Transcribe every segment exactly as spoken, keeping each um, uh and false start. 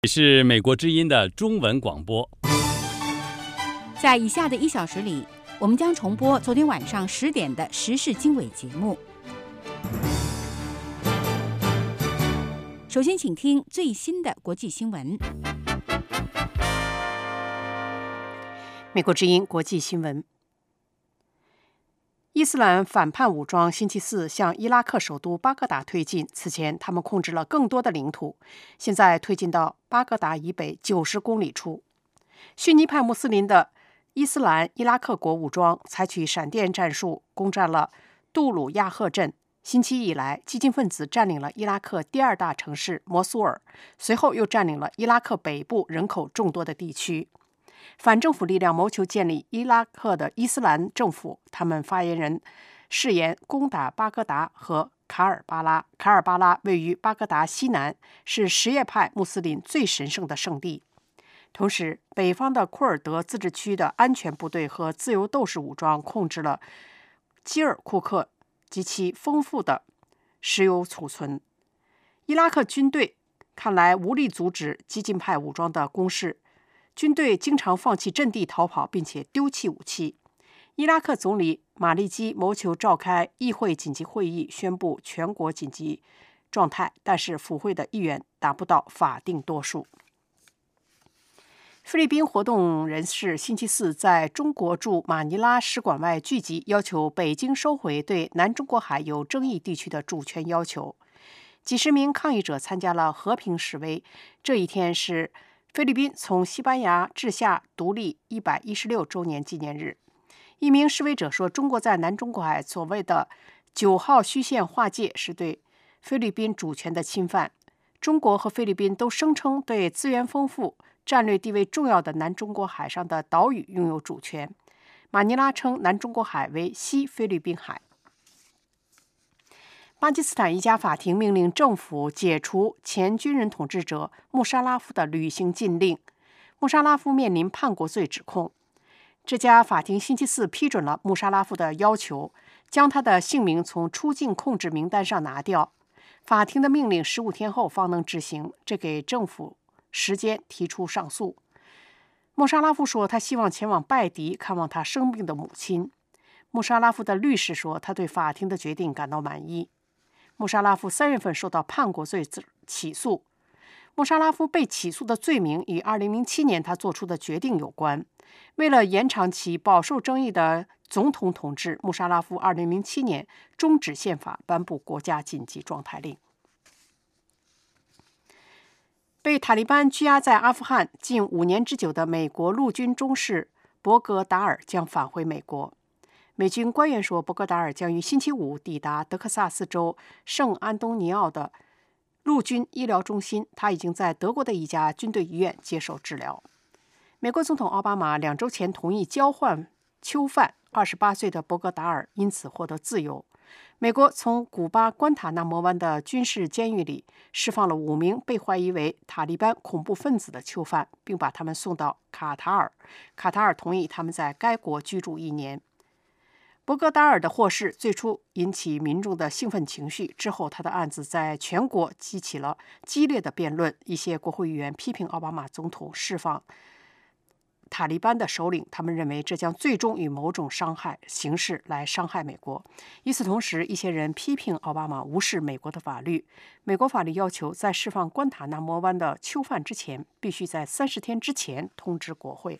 是美国之音的中文广播。 在以下的一小时里，我们将重播昨天晚上十点的时事经纬节目。首先，请听最新的国际新闻。 美国之音国际新闻：伊斯兰反叛武装星期四向伊拉克首都巴格达推进。此前，他们控制了更多的领土，现在推进到巴格达以北九十公里处。逊尼派穆斯林的伊斯兰伊拉克国武装采取闪电战术，攻占了杜鲁亚赫镇。星期一以来，激进分子占领了伊拉克第二大城市摩苏尔，随后又占领了伊拉克北部人口众多的地区。反政府力量谋求建立伊拉克的伊斯兰政府，他们发言人誓言攻打巴格达和卡尔巴拉。卡尔巴拉位于巴格达西南，是什叶派穆斯林最神圣的圣地。同时，北方的库尔德自治区的安全部队和自由斗士武装控制了基尔库克及其丰富的石油储存。伊拉克军队看来无力阻止激进派武装的攻势，军队经常放弃阵地逃跑，并且丢弃武器。伊拉克总理马利基谋求召开议会紧急会议，宣布全国紧急状态，但是府会的议员达不到法定多数。菲律宾活动人士星期四在中国驻马尼拉使馆外聚集，要求北京收回对南中国海有争议地区的主权要求。几十名抗议者参加了和平示威。这一天是菲律宾从西班牙治下独立一百一十六周年纪念日。一名示威者说，中国在南中国海所谓的九号虚线划界是对菲律宾主权的侵犯。中国和菲律宾都声称对资源丰富、战略地位重要的南中国海上的岛屿拥有主权。马尼拉称南中国海为西菲律宾海。巴基斯坦一家法庭命令政府解除前军人统治者穆沙拉夫的旅行禁令。穆沙拉夫面临叛国罪指控。这家法庭星期四批准了穆沙拉夫的要求，将他的姓名从出境控制名单上拿掉。法庭的命令十五天后方能执行，这给政府时间提出上诉。穆沙拉夫说，他希望前往拜迪看望他生病的母亲。穆沙拉夫的律师说，他对法庭的决定感到满意。穆沙拉夫三月份受到叛国罪起诉。穆沙拉夫被起诉的罪名与二零零七年他做出的决定有关。为了延长其饱受争议的总统统治，穆沙拉夫二零零七年终止宪法，颁布国家紧急状态令。被塔利班拘押在阿富汗近五年之久的美国陆军中士博格达尔将返回美国。美军官员说，博格达尔将于星期五抵达德克萨斯州圣安东尼奥的陆军医疗中心，他已经在德国的一家军队医院接受治疗。美国总统奥巴马两周前同意交换囚犯，二十八岁的博格达尔因此获得自由。美国从古巴关塔那摩湾的军事监狱里释放了五名被怀疑为塔利班恐怖分子的囚犯，并把他们送到卡塔尔。卡塔尔同意他们在该国居住一年。博格达尔的获释最初引起民众的兴奋情绪，之后他的案子在全国激起了激烈的辩论。一些国会议员批评奥巴马总统释放塔利班的首领，他们认为这将最终以某种伤害形式来伤害美国。与此同时，一些人批评奥巴马无视美国的法律。美国法律要求，在释放关塔那摩湾的囚犯之前，必须在三十天之前通知国会。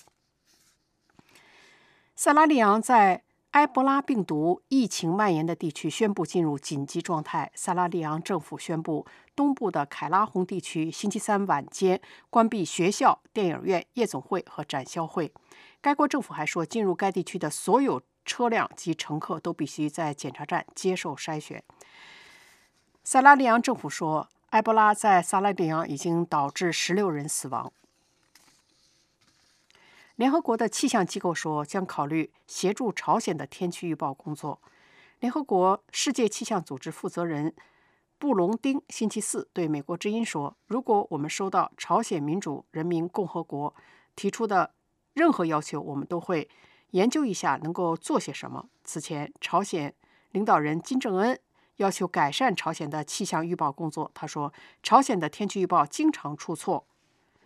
塞拉利昂在埃博拉病毒疫情蔓延的地区宣布进入紧急状态。塞拉利昂政府宣布，东部的凯拉洪地区星期三晚间关闭学校、电影院、夜总会和展销会。该国政府还说，进入该地区的所有车辆及乘客都必须在检查站接受筛选。塞拉利昂政府说，埃博拉在塞拉利昂已经导致十六人死亡。联合国的气象机构说，将考虑协助朝鲜的天气预报工作。联合国世界气象组织负责人布隆丁星期四对美国之音说，如果我们收到朝鲜民主人民共和国提出的任何要求，我们都会研究一下能够做些什么。此前，朝鲜领导人金正恩要求改善朝鲜的气象预报工作。他说，朝鲜的天气预报经常出错。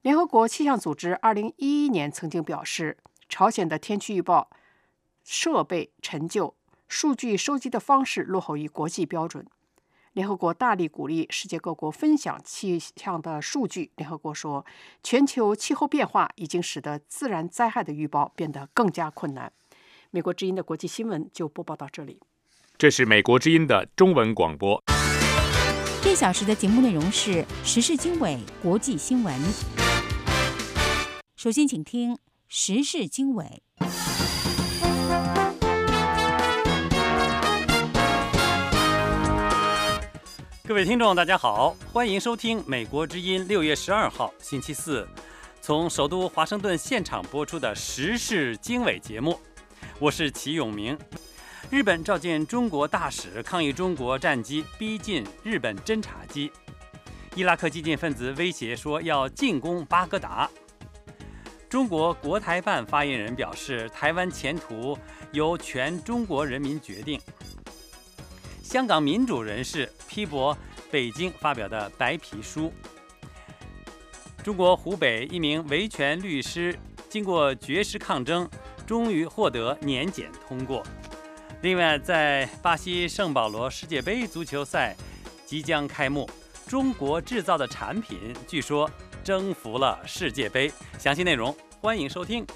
联合国气象组织二零一一年曾经表示，朝鲜的天气预报设备陈旧，数据收集的方式落后于国际标准。联合国大力鼓励世界各国分享气象的数据。联合国说，全球气候变化已经使得自然灾害的预报变得更加困难。美国之音的国际新闻就播报到这里。 这是美国之音的中文广播。 这小时的节目内容是时事经纬国际新闻。首先，请听时事经纬。 各位听众，大家好，欢迎收听美国之音六月十二号星期四从首都华盛顿现场播出的时事经纬节目。我是齐永明。日本召见中国大使，抗议中国战机逼近日本侦察机。伊拉克激进分子威胁说要进攻巴格达。中国国台办发言人表示，台湾前途由全中国人民决定。香港民主人士批驳北京发表的白皮书。中国湖北一名维权律师经过绝食抗争，终于获得年检通过。另外，在巴西圣保罗世界杯足球赛即将开幕，中国制造的产品据说征服了世界杯。详细内容欢迎收听。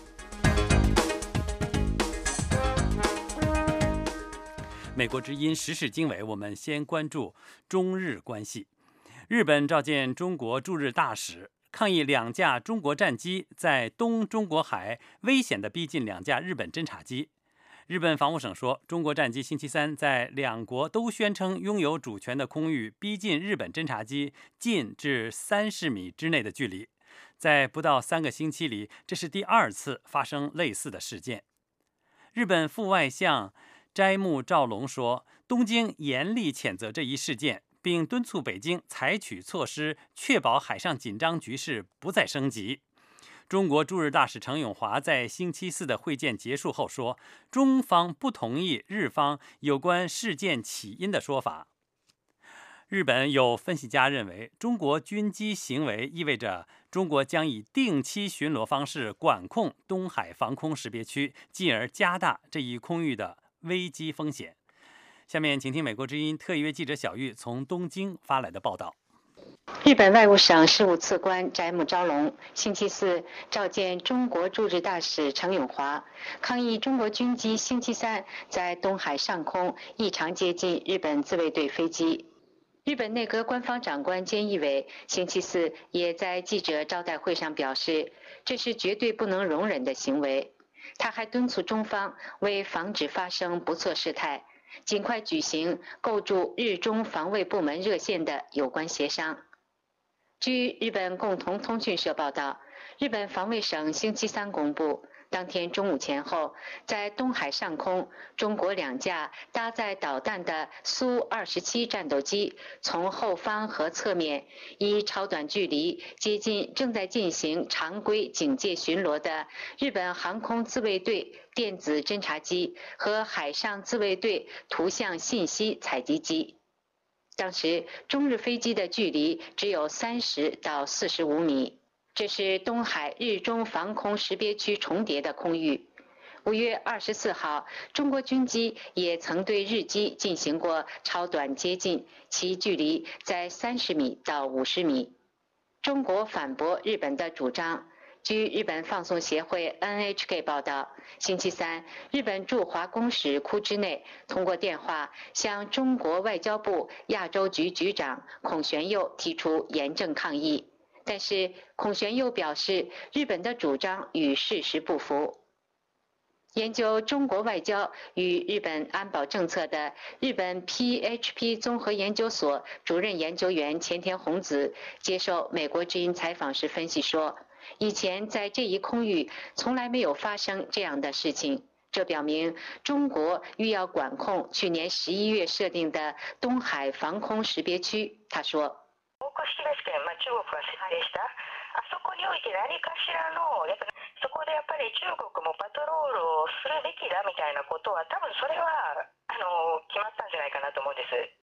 美国之音时事经纬，我们先关注中日关系。日本召见中国驻日大使，抗议两架中国战机在东中国海危险地逼近两架日本侦察机。日本防务省说，中国战机星期三在两国都宣称拥有主权的空域逼近日本侦察机近至三十米之内的距离。在不到三个星期里，这是第二次发生类似的事件。日本副外相斋木照龙说，东京严厉谴责这一事件，并敦促北京采取措施，确保海上紧张局势不再升级。中国驻日大使程永华在星期四的会见结束后说，中方不同意日方有关事件起因的说法。日本有分析家认为，中国军机行为意味着中国将以定期巡逻方式管控东海防空识别区，进而加大这一空域的危机风险。下面请听美国之音特约记者小玉从东京发来的报道。 日本外务省事务次官斋木昭龙星期四召见中国驻日大使程永华，抗议中国军机星期三在东海上空异常接近日本自卫队飞机。日本内阁官方长官菅义伟星期四也在记者招待会上表示，这是绝对不能容忍的行为。他还敦促中方为防止发生不测事态，尽快举行构筑日中防卫部门热线的有关协商。据日本共同通讯社报道，日本防卫省星期三公布，当天中午前后，在东海上空，中国两架搭载导弹的苏二十七战斗机从后方和侧面以超短距离接近正在进行常规警戒巡逻的日本航空自卫队电子侦察机和海上自卫队图像信息采集机。当时中日飞机的距离只有三十到四十五米，这是东海日中防空识别区重叠的空域。五月二十四号，中国军机也曾对日机进行过超短接近，其距离在三十米到五十米。中国反驳日本的主张。据日本放送协会 N H K 报道，星期三，日本驻华公使库之内通过电话向中国外交部亚洲局局长孔玄佑提出严正抗议，但是孔玄佑表示，日本的主张与事实不符。研究中国外交与日本安保政策的日本 P H P 综合研究所主任研究员前田弘子接受美国之音采访时分析说，以前在这一空域从来没有发生这样的事情，这表明中国欲要管控去年十一月设定的东海防空识別區。他说， 中国が支配したあそこにおいて何かしらのやっぱそこでやっぱり中国もパトロールをするべきだみたいなことは多分それはあの決まったんじゃないかなと思うんです。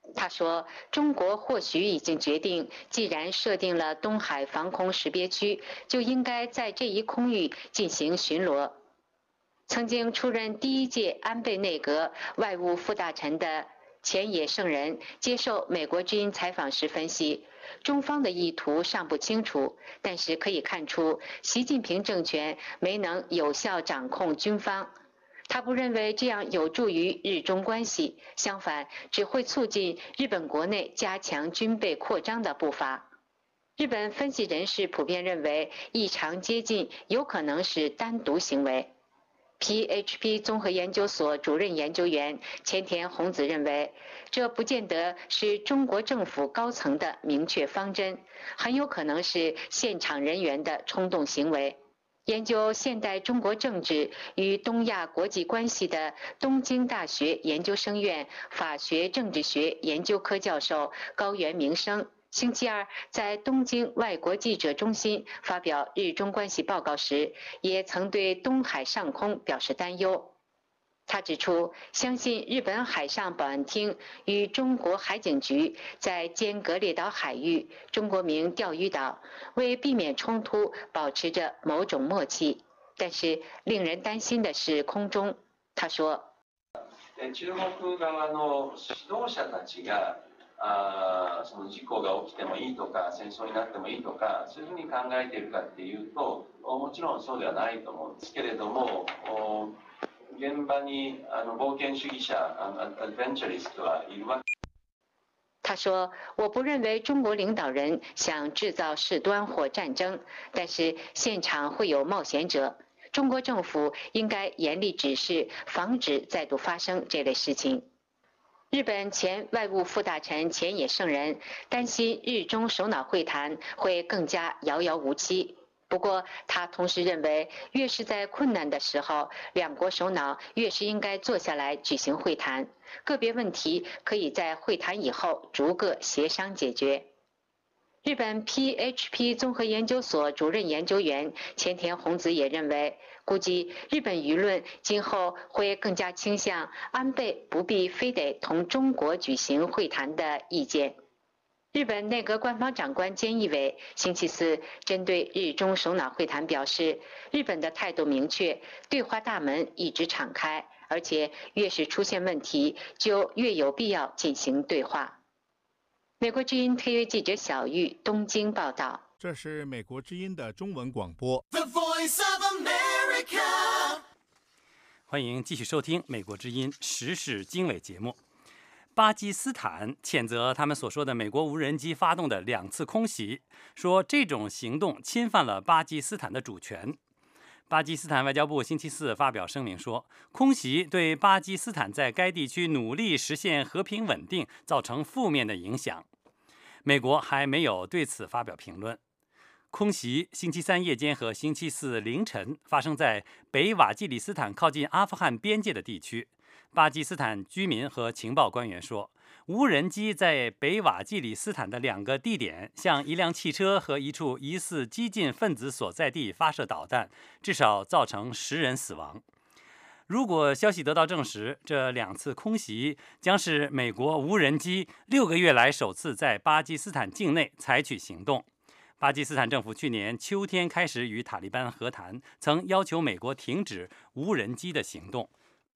他说，中国或许已经决定，既然设定了东海防空识别区，就应该在这一空域进行巡逻。曾经出任第一届安倍内阁外务副大臣的前野圣人接受美国之音采访时分析，中方的意图尚不清楚，但是可以看出习近平政权没能有效掌控军方。他不认为这样有助于日中关系，相反，只会促进日本国内加强军备扩张的步伐。日本分析人士普遍认为，异常接近有可能是单独行为。P H P 综合研究所主任研究员前田弘子认为，这不见得是中国政府高层的明确方针，很有可能是现场人员的冲动行为。研究现代中国政治与东亚国际关系的东京大学研究生院法学政治学研究科教授高原明生星期二在东京外国记者中心发表日中关系报告时，也曾对东海上空表示担忧。他指出，相信日本海上保安厅与中国海警局在尖阁列岛海域（中国名钓鱼岛）为避免衝突保持着某种默契。但是令人担心的是空中。他说， 中国側の指導者たちがあその事故が起きてもいいとか戦争になってもいいとかそういうふうに考えているかっていうともちろんそうではないと思うんですけれども、現場にあの冒険主義者アドベンチャリストはいるわけ。 他说，我不认为中国领导人想制造事端或战争，但是现场会有冒险者。中国政府应该严厉指示，防止再度发生这类事情。日本前外务副大臣前野圣人担心日中首脑会谈会更加遥遥无期。不过，他同时认为，越是在困难的时候，两国首脑越是应该坐下来举行会谈。个别问题可以在会谈以后逐个协商解决。日本 P H P 综合研究所主任研究员前田弘子也认为，估计日本舆论今后会更加倾向安倍不必非得同中国举行会谈的意见。日本内阁官方长官菅义伟星期四针对日中首脑会谈表示，日本的态度明确，对话大门一直敞开，而且越是出现问题，就越有必要进行对话。美国之音特约记者小玉东京报道。 这是美国之音的中文广播。 The Voice of America。 欢迎继续收听美国之音时事经纬节目。巴基斯坦谴责他们所说的美国无人机发动的两次空袭，说这种行动侵犯了巴基斯坦的主权。巴基斯坦外交部星期四发表声明说，空袭对巴基斯坦在该地区努力实现和平稳定造成负面的影响。美国还没有对此发表评论。空袭星期三夜间和星期四凌晨发生在北瓦基里斯坦靠近阿富汗边界的地区。巴基斯坦居民和情报官员说，无人机在北瓦基里斯坦的两个地点向一辆汽车和一处疑似激进分子所在地发射导弹，至少造成十人死亡。如果消息得到证实，这两次空袭将是美国无人机六个月来首次在巴基斯坦境内采取行动。巴基斯坦政府去年秋天开始与塔利班和谈，曾要求美国停止无人机的行动。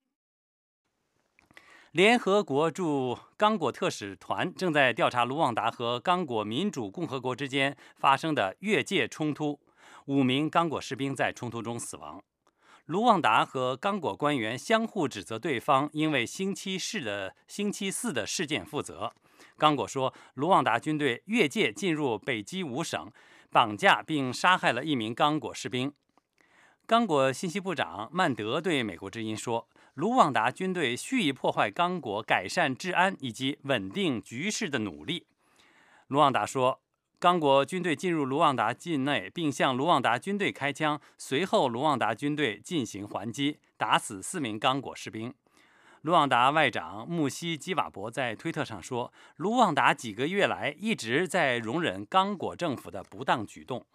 联合国驻刚果特使团正在调查卢旺达和刚果民主共和国之间发生的越界冲突，五名刚果士兵在冲突中死亡。卢旺达和刚果官员相互指责对方因为星期四的星期四的事件负责。刚果说，卢旺达军队越界进入北基五省，绑架并杀害了一名刚果士兵。刚果信息部长曼德对美国之音说，卢旺达军队蓄意破坏刚果改善治安以及稳定局势的努力。卢旺达说，刚果军队进入卢旺达境内并向卢旺达军队开枪，随后卢旺达军队进行还击，打死四名刚果士兵。卢旺达外长穆希基瓦博在推特上说，卢旺达几个月来一直在容忍刚果政府的不当举动。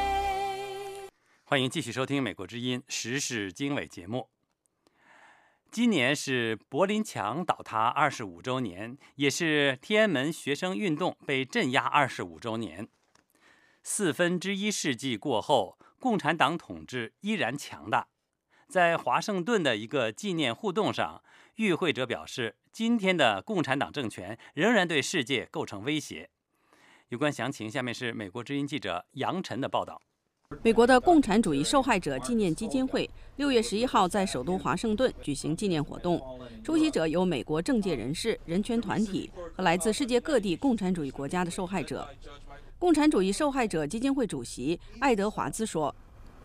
欢迎继续收听美国之音时事经纬节目。 今年是柏林墙倒塌二十五周年，也是天安门学生运动被镇压二十五周年。四分之一世纪过后，共产党统治依然强大。在华盛顿的一个纪念互动上，与会者表示，今天的共产党政权仍然对世界构成威胁。有关详情，下面是美国之音记者杨晨的报道。 美国的共产主义受害者纪念基金会六月十一号在首都华盛顿举行纪念活动，出席者有美国政界人士、人权团体和来自世界各地共产主义国家的受害者。共产主义受害者基金会主席爱德华兹说：“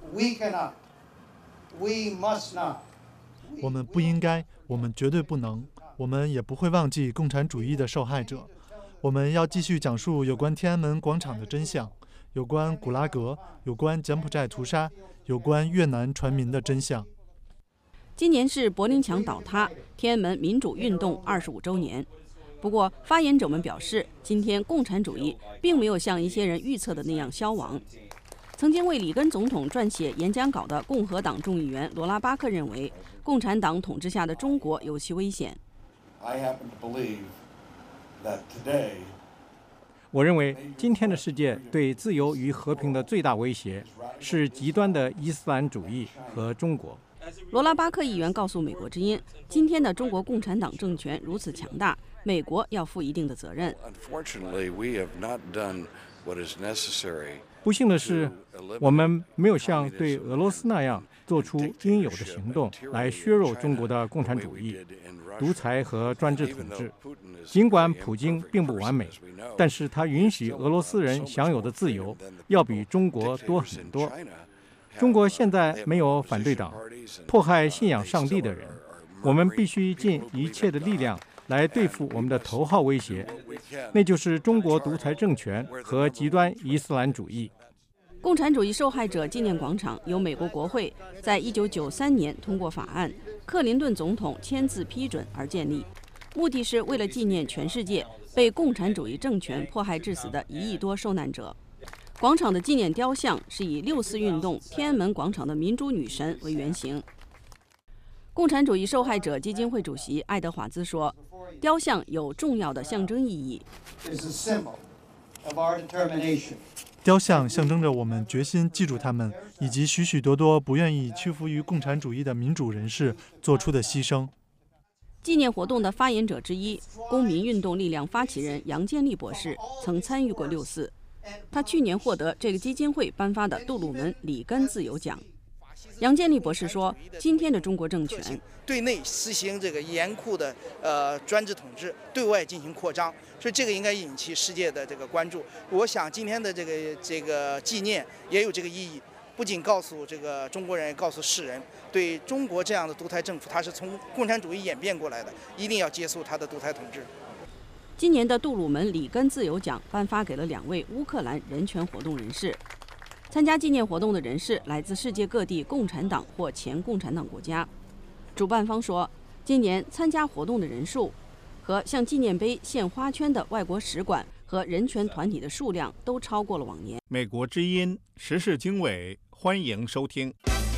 我们不应该，我们绝对不能，我们也不会忘记共产主义的受害者。我们要继续讲述有关天安门广场的真相。”有关古拉格、有关柬埔寨屠杀、有关越南船民的真相。 今年是柏林墙倒塌、天安门民主运动二十五周年。不过，发言者们表示，今天共产主义并没有像一些人预测的那样消亡。曾经为里根总统撰写演讲稿的共和党众议员罗拉巴克认为，共产党统治下的中国有其危险。 I happen to believe that today 我认为今天的世界对自由与和平的最大威胁是极端的伊斯兰主义和中国。 罗拉巴克议员告诉美国之音，今天的中国共产党政权如此强大，美国要负一定的责任。 不幸的是，我们没有像对俄罗斯那样做出应有的行动来削弱中国的共产主义、独裁和专制统治。尽管普京并不完美，但是他允许俄罗斯人享有的自由要比中国多很多。中国现在没有反对党，迫害信仰上帝的人。我们必须尽一切的力量来对付我们的头号威胁，那就是中国独裁政权和极端伊斯兰主义。 共产主义受害者纪念广场由美国国会在一九九三年通过法案，克林顿总统签字批准而建立，目的是为了纪念全世界被共产主义政权迫害致死的一亿多受难者。广场的纪念雕像是以六四运动天安门广场的民主女神为原型。共产主义受害者基金会主席爱德华兹说，雕像有重要的象征意义。 雕像象征着我们决心记住他们，以及许许多多不愿意屈服于共产主义的民主人士做出的牺牲。 纪念活动的发言者之一，公民运动力量发起人杨建立博士曾参与过六四，他去年获得这个基金会颁发的杜鲁门里根自由奖。杨建立博士说，今天的中国政权对内实行这个严酷的呃专制统治，对外进行扩张，所以这个应该引起世界的这个关注。我想今天的这个这个纪念也有这个意义，不仅告诉这个中国人，也告诉世人，对中国这样的独裁政府，它是从共产主义演变过来的，一定要结束它的独裁统治。 今年的杜鲁门里根自由奖颁发给了两位乌克兰人权活动人士。参加纪念活动的人士来自世界各地共产党或前共产党国家。主办方说，今年参加活动的人数和向纪念碑献花圈的外国使馆和人权团体的数量都超过了往年。 美国之音时事经纬，欢迎收听。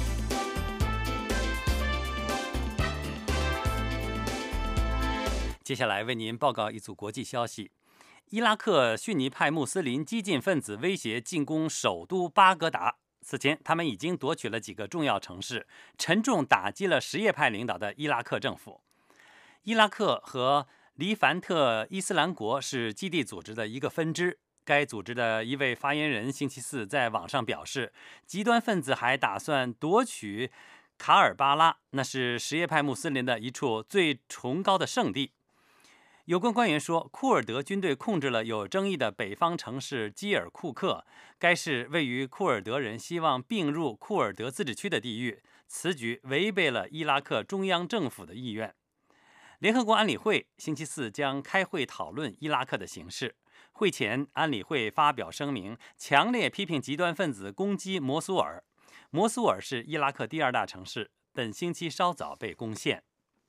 接下来为您报告一组国际消息。伊拉克逊尼派穆斯林激进分子威胁进攻首都巴格达。此前，他们已经夺取了几个重要城市，沉重打击了什叶派领导的伊拉克政府。伊拉克和黎凡特伊斯兰国是基地组织的一个分支。该组织的一位发言人星期四在网上表示，极端分子还打算夺取卡尔巴拉，那是什叶派穆斯林的一处最崇高的圣地。有关官员说，库尔德军队控制了有争议的北方城市基尔库克，该市位于库尔德人希望并入库尔德自治区的地域，此举违背了伊拉克中央政府的意愿。联合国安理会星期四将开会讨论伊拉克的形势。会前，安理会发表声明，强烈批评极端分子攻击摩苏尔。摩苏尔是伊拉克第二大城市，本星期稍早被攻陷。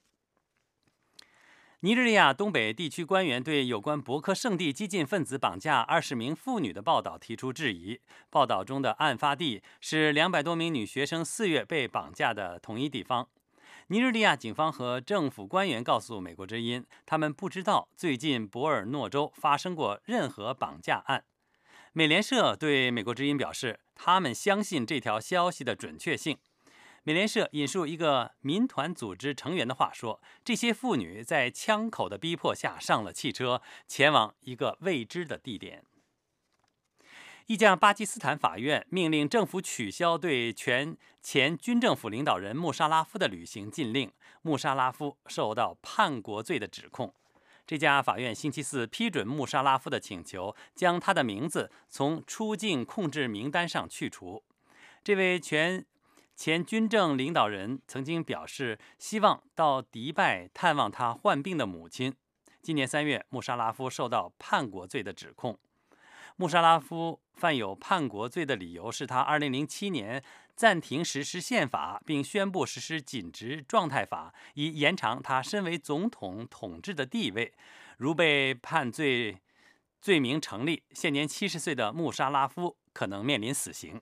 尼日利亚东北地区官员对有关博科圣地激进分子绑架二十名妇女的报道提出质疑。报道中的案发地是两百多名女学生四月被绑架的同一地方。 尼日利亚警方和政府官员告诉美国之音，他们不知道最近博尔诺州发生过任何绑架案。美联社对美国之音表示，他们相信这条消息的准确性。美联社引述一个民团组织成员的话说，这些妇女在枪口的逼迫下上了汽车，前往一个未知的地点。一家巴基斯坦法院命令政府取消对全前军政府领导人穆沙拉夫的旅行禁令，穆沙拉夫受到叛国罪的指控。这家法院星期四批准穆沙拉夫的请求，将他的名字从出境控制名单上去除。这位全前军政领导人曾经表示希望到迪拜探望他患病的母亲。今年三月，穆沙拉夫受到叛国罪的指控。穆沙拉夫犯有叛国罪的理由是他二零零七年暂停实施宪法，并宣布实施紧急状态法，以延长他身为总统统治的地位。如被判罪罪名成立，现年七十岁的穆沙拉夫可能面临死刑。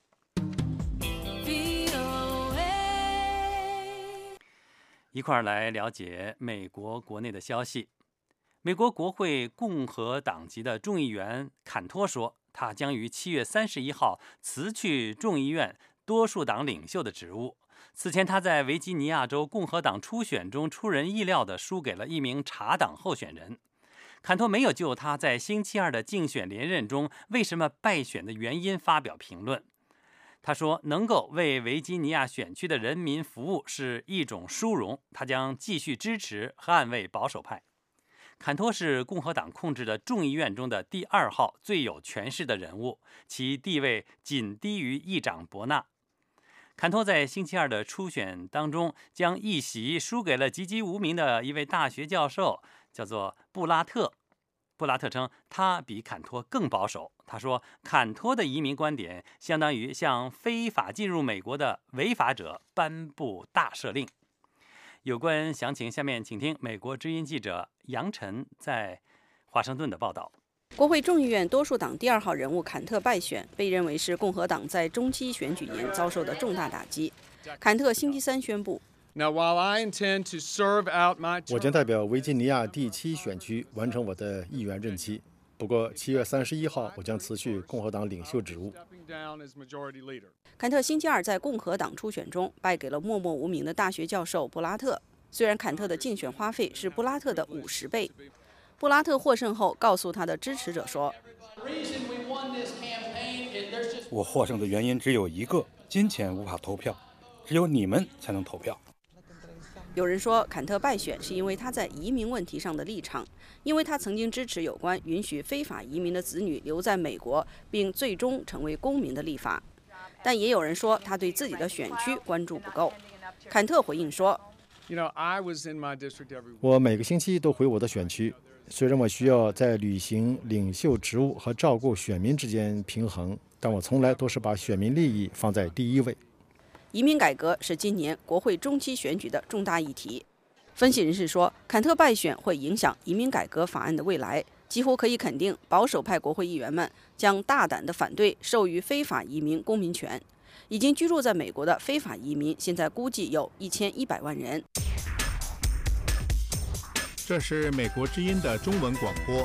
一块儿来了解美国国内的消息。美国国会共和党籍的众议员坎托说，他将于七月三十一号辞去众议院多数党领袖的职务。此前，他在维吉尼亚州共和党初选中出人意料地输给了一名茶党候选人。坎托没有就他在星期二的竞选连任中为什么败选的原因发表评论。他说，能够为维吉尼亚选区的人民服务是一种殊荣，他将继续支持和捍卫保守派。坎托是共和党控制的众议院中的第二号最有权势的人物，其地位仅低于议长伯纳。坎托在星期二的初选当中将一席输给了籍籍无名的一位大学教授，叫做布拉特。布拉特称他比坎托更保守。他说，坎托的移民观点相当于向非法进入美国的违法者颁布大赦令。有关详情，下面请听美国之音记者杨晨在华盛顿的报道。 国会众议院多数党第二号人物坎特败选，被认为是共和党在中期选举年遭受的重大打击。坎特星期三宣布， 我将代表维吉尼亚第七选区完成我的议员任期。不过，七月三十一号，我将辞去共和党领袖职务。 坎特星期二在共和党初选中败给了默默无名的大学教授布拉特。虽然坎特的竞选花费是布拉特的五十倍，布拉特获胜后告诉他的支持者说：“ 我获胜的原因只有一个，金钱无法投票，只有你们才能投票。” 有人说，坎特败选是因为他在移民问题上的立场，因为他曾经支持有关允许非法移民的子女留在美国，并最终成为公民的立法。但也有人说，他对自己的选区关注不够。坎特回应说：“ 我每个星期都回我的选区，虽然我需要在履行领袖职务和照顾选民之间平衡，但我从来都是把选民利益放在第一位。” 移民改革是今年国会中期选举的重大议题。分析人士说，坎特败选会影响移民改革法案的未来，几乎可以肯定，保守派国会议员们将大胆地反对授予非法移民公民权。已经居住在美国的非法移民现在估计有一千一百万人。 这是美国之音的中文广播。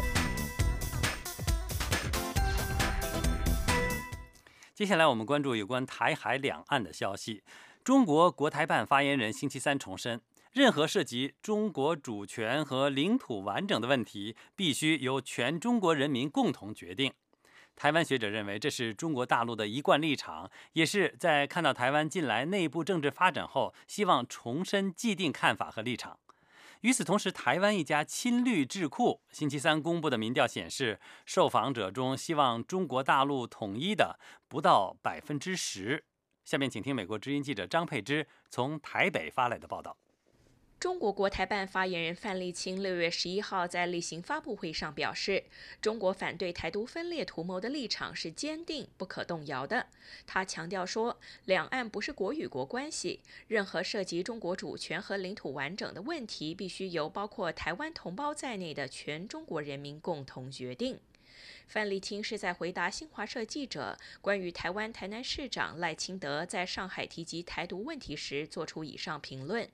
接下来我们关注有关台海两岸的消息。中国国台办发言人星期三重申，任何涉及中国主权和领土完整的问题，必须由全中国人民共同决定。台湾学者认为，这是中国大陆的一贯立场，也是在看到台湾近来内部政治发展后，希望重申既定看法和立场。与此同时，台湾一家亲绿智库星期三公布的民调显示，受访者中希望中国大陆统一的不到百分之十。下面请听美国之音记者张佩芝从台北发来的报道。 中国国台办发言人范丽清六月十一号在例行发布会上表示，中国反对台独分裂图谋的立场是坚定不可动摇的。他强调说，两岸不是国与国关系，任何涉及中国主权和领土完整的问题，必须由包括台湾同胞在内的全中国人民共同决定。范丽清是在回答新华社记者关于台湾台南市长赖清德在上海提及台独问题时做出以上评论。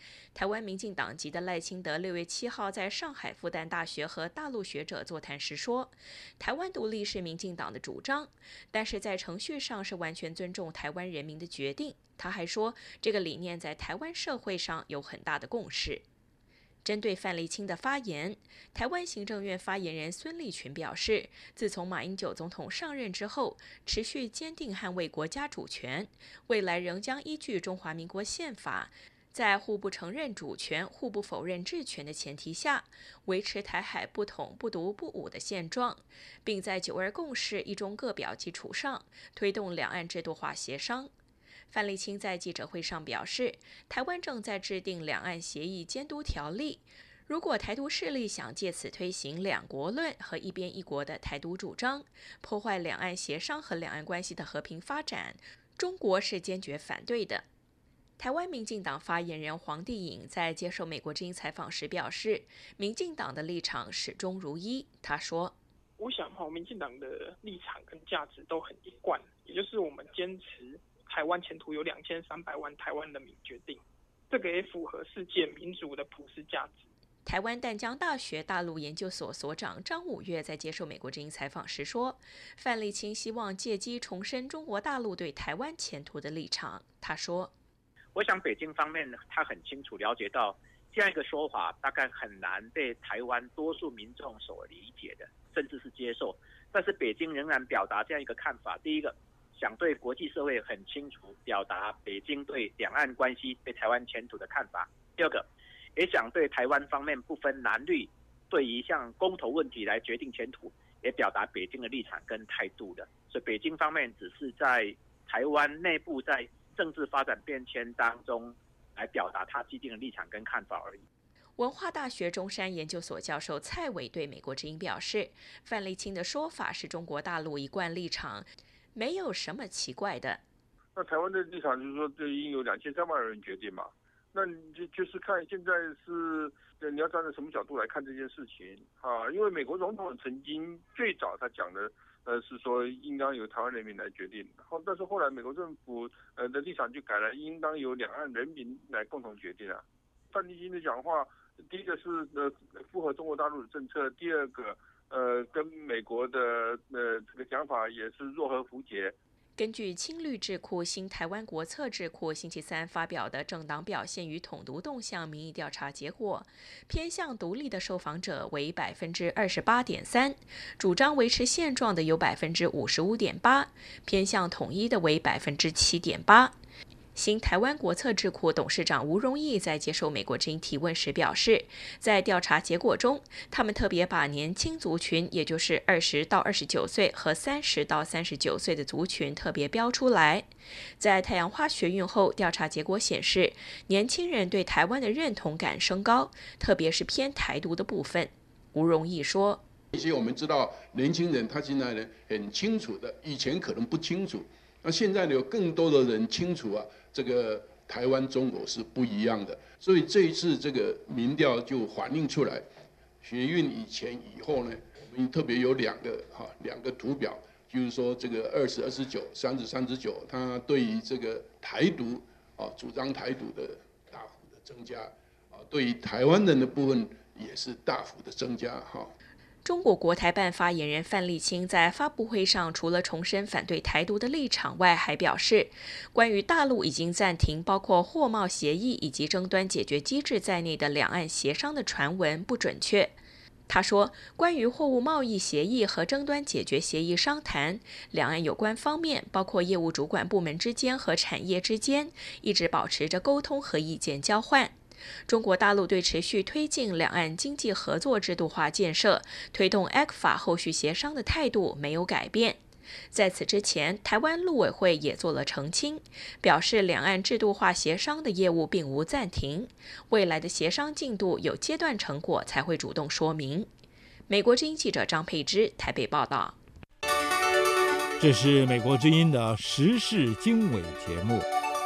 台湾民进党籍的赖清德六月七号在上海复旦大学和大陆学者座谈时说，台湾独立是民进党的主张，但是在程序上是完全尊重台湾人民的决定。他还说，这个理念在台湾社会上有很大的共识。针对范丽清的发言，台湾行政院发言人孙立群表示，自从马英九总统上任之后，持续坚定捍卫国家主权，未来仍将依据中华民国宪法，在互不承认主权、互不否认治权的前提下，维持台海不统、不独、不武的现状，并在九二共识一中各表基础上，推动两岸制度化协商。范丽清在记者会上表示，台湾正在制定两岸协议监督条例，如果台独势力想借此推行两国论和一边一国的台独主张，破坏两岸协商和两岸关系的和平发展，中国是坚决反对的。台湾民进党发言人黄帝颖在接受美国之音采访时表示，民进党的立场始终如一。他说， 我想哈，民进党的立场跟价值都很一贯，也就是我们坚持台湾前途由两千三百万台湾人民决定，这个也符合世界民主的普世价值。 台湾淡江大学大陆研究所所长张五岳在接受美国之音采访时说，范丽清希望借机重申中国大陆对台湾前途的立场。他说， 我想北京方面他很清楚了解到，这样一个说法大概很难被台湾多数民众所理解的，甚至是接受。但是北京仍然表达这样一个看法，第一个，想对国际社会很清楚表达北京对两岸关系、对台湾前途的看法；第二个，也想对台湾方面不分蓝绿，对于像公投问题来决定前途，也表达北京的立场跟态度的。所以北京方面只是在台湾内部在政治发展变迁当中来表达他既定的立场跟看法而已。 文化大学中山研究所教授蔡伟对美国之音表示，范丽清的说法是中国大陆一贯立场，没有什么奇怪的。 那台湾的立场就是说，这应由两千三百万人决定嘛。那你就就是看现在是你要站在什么角度来看这件事情啊？因为美国总统曾经最早他讲的呃是说应当由台湾人民来决定，后但是后来美国政府呃的立场就改了，应当由两岸人民来共同决定啊。范丽清的讲话，第一个是呃符合中国大陆的政策，第二个呃跟美国的呃这个讲法也是若合符节。 根据青绿智库新台湾国策智库星期三发表的政党表现与统独动向民意调查结果，偏向独立的受访者为百分之二十八点三，主张维持现状的有百分之五十五点八，偏向统一的为百分之七点八。新台湾国策智库董事长吴荣义在接受美国之音提问时表示，在调查结果中，他们特别把年轻族群，也就是二十到二十九岁和三十到三十九岁的族群特别标出来。在太阳花学运后，调查结果显示，年轻人对台湾的认同感升高，特别是偏台独的部分。吴荣义说， 一些我们知道年轻人他现在呢很清楚的，以前可能不清楚，那现在呢有更多的人清楚啊，这个台湾中国是不一样的，所以这一次这个民调就反映出来，学运以前以后呢，我们特别有两个哈两个图表，就是说这个二十、二十九、三十、三十九，它对于这个台独啊主张台独的大幅的增加啊，对于台湾人的部分也是大幅的增加哈。 中国国台办发言人范丽清在发布会上除了重申反对台独的立场外，还表示，关于大陆已经暂停包括货贸协议以及争端解决机制在内的两岸协商的传闻不准确。他说，关于货物贸易协议和争端解决协议商谈，两岸有关方面包括业务主管部门之间和产业之间一直保持着沟通和意见交换。中国大陆对持续推进两岸经济合作制度化建设、推动 A C F A 后续协商的态度没有改变。在此之前，台湾陆委会也做了澄清，表示两岸制度化协商的业务并无暂停，未来的协商进度有阶段成果才会主动说明。美国之音记者张佩芝台北报道。 这是美国之音的时事经纬节目。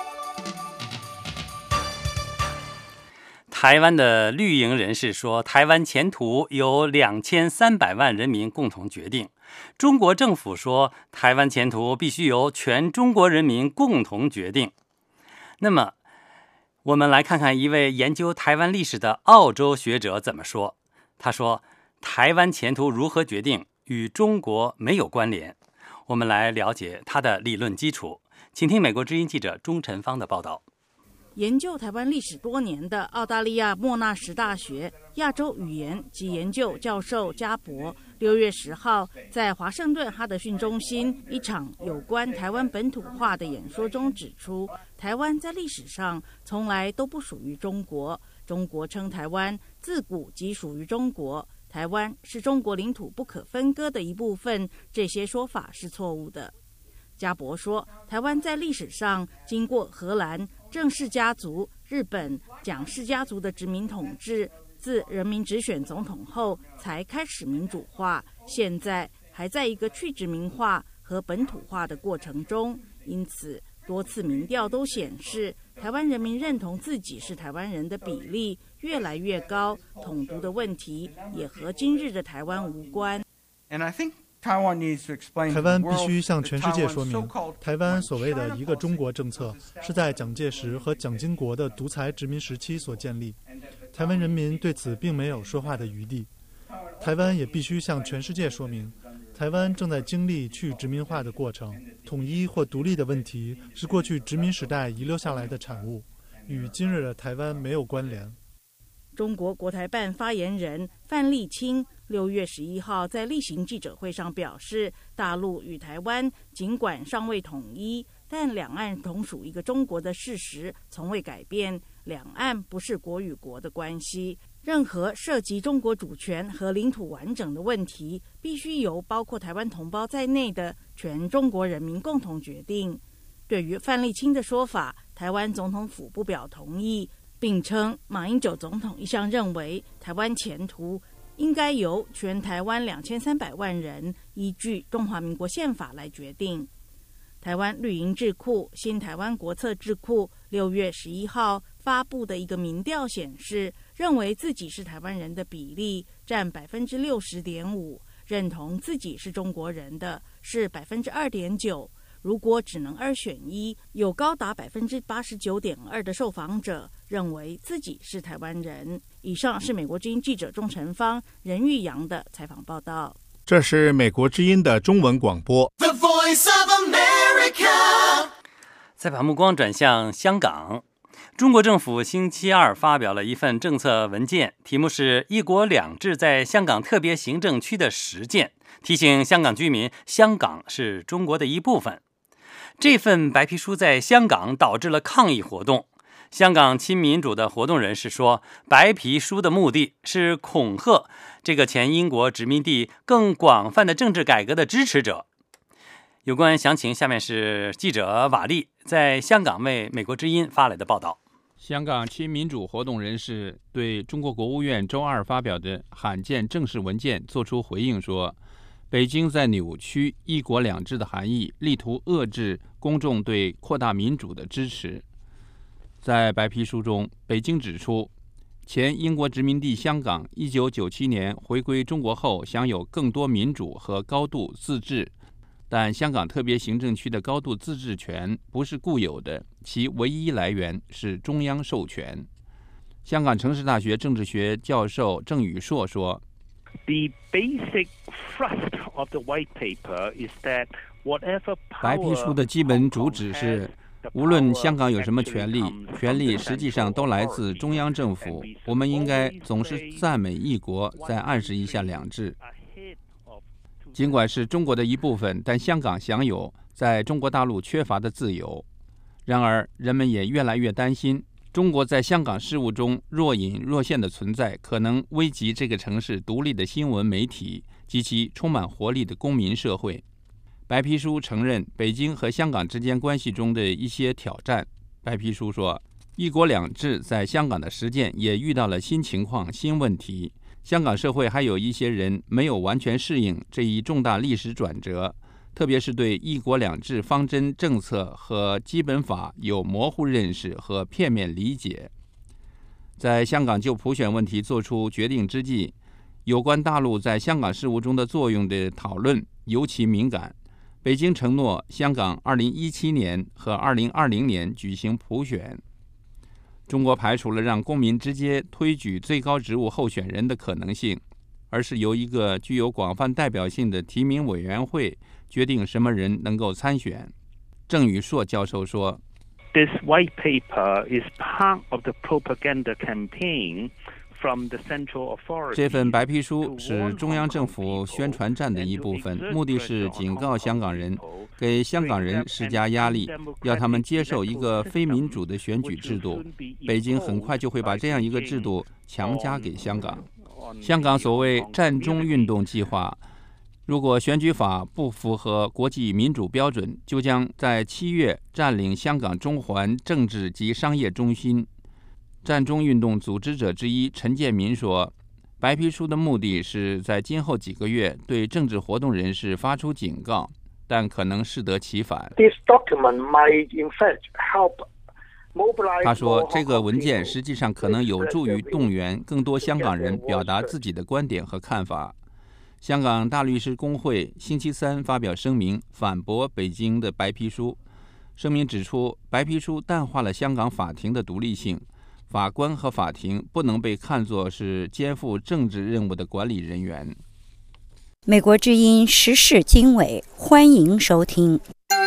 台湾的绿营人士说，台湾前途由两千三百万人民共同决定。中国政府说，台湾前途必须由全中国人民共同决定。那么， 我们来看看一位研究台湾历史的澳洲学者怎么说。他说，台湾前途如何决定与中国没有关联。我们来了解他的理论基础，请听美国之音记者钟晨芳的报道。 研究台湾历史多年的澳大利亚莫纳什大学亚洲语言及研究教授加博，六月十号在华盛顿哈德逊中心一场有关台湾本土化的演说中指出，台湾在历史上从来都不属于中国，中国称台湾自古即属于中国，台湾是中国领土不可分割的一部分，这些说法是错误的。加博说，台湾在历史上经过荷兰、郑氏家族、日本、蒋氏家族的殖民统治，自人民直选总统后才开始民主化，现在还在一个去殖民化和本土化的过程中。因此，多次民调都显示，台湾人民认同自己是台湾人的比例越来越高，统独的问题也和今日的台湾无关。 And I think台湾必须向全世界说明，台湾所谓的一个中国政策是在蒋介石和蒋经国的独裁殖民时期所建立，台湾人民对此并没有说话的余地。台湾也必须向全世界说明，台湾正在经历去殖民化的过程，统一或独立的问题是过去殖民时代遗留下来的产物，与今日的台湾没有关联。 中国国台办发言人范丽清六月十一号在例行记者会上表示，大陆与台湾尽管尚未统一，但两岸同属一个中国的事实从未改变，两岸不是国与国的关系，任何涉及中国主权和领土完整的问题，必须由包括台湾同胞在内的全中国人民共同决定。对于范丽清的说法，台湾总统府不表同意，并称马英九总统一向认为台湾前途应该由全台湾两千三百万人依据中华民国宪法来决定。台湾绿营智库新台湾国策智库六月十一号发布的一个民调显示，认为自己是台湾人的比例占百分之六十点五，认同自己是中国人的是百分之二点九。如果只能二选一，有高达百分之八十九点二的受访者认为自己是台湾人。以上是美国之音记者钟晨芳、任玉阳的采访报道。 这是美国之音的中文广播。 The Voice of America。 再把目光转向香港，中国政府星期二发表了一份政策文件，题目是“一国两制在香港特别行政区的实践”，提醒香港居民，香港是中国的一部分。这份白皮书在香港导致了抗议活动。香港亲民主的活动人士说，白皮书的目的是恐吓这个前英国殖民地更广泛的政治改革的支持者。有关详情，下面是记者瓦利在香港为美国之音发来的报道。 香港亲民主活动人士对中国国务院周二发表的罕见正式文件作出回应说，北京在扭曲一国两制的含义，力图遏制公众对扩大民主的支持。在白皮书中，北京指出，前英国殖民地香港一九九七年回归中国后享有更多民主和高度自治，但香港特别行政区的高度自治权不是固有的，其唯一来源是中央授权。香港城市大学政治学教授郑宇硕说， The basic thrust of the white paper is that whatever power 白皮书的基本主旨是，无论香港有什么权利，权利实际上都来自中央政府。我们应该总是赞美一国，再暗示一下两制。尽管是中国的一部分，但香港享有在中国大陆缺乏的自由。然而，人们也越来越担心，中国在香港事务中若隐若现的存在，可能危及这个城市独立的新闻媒体及其充满活力的公民社会。白皮书承认北京和香港之间关系中的一些挑战。白皮书说，一国两制在香港的实践也遇到了新情况、新问题。香港社会还有一些人没有完全适应这一重大历史转折，特别是对一国两制方针政策和基本法有模糊认识和片面理解。在香港就普选问题作出决定之际，有关大陆在香港事务中的作用的讨论尤其敏感。北京承诺香港二零一七年和二零二零年举行普选。 中国排除了让公民直接推举最高职务候选人的可能性，而是由一个具有广泛代表性的提名委员会决定什么人能够参选。郑宇硕教授说 This white paper is part of the propaganda campaign from the central authority. 这份白皮书是中央政府宣传战的一部分，目的是警告香港人，给香港人施加压力，要他们接受一个非民主的选举制度。北京很快就会把这样一个制度强加给香港。香港所谓战中运动计划，如果选举法不符合国际民主标准，就将在七月占领香港中环政治及商业中心。战中运动组织者之一陈建民说，白皮书的目的是在今后几个月对政治活动人士发出警告，但可能适得其反。 This document might in fact help mobilize. 他说，这个文件实际上可能有助于动员更多香港人表达自己的观点和看法。香港大律师公会星期三发表声明，反驳北京的白皮书。声明指出，白皮书淡化了香港法庭的独立性，法官和法庭不能被看作是肩负政治任务的管理人员。 美国之音时事经纬，欢迎收听。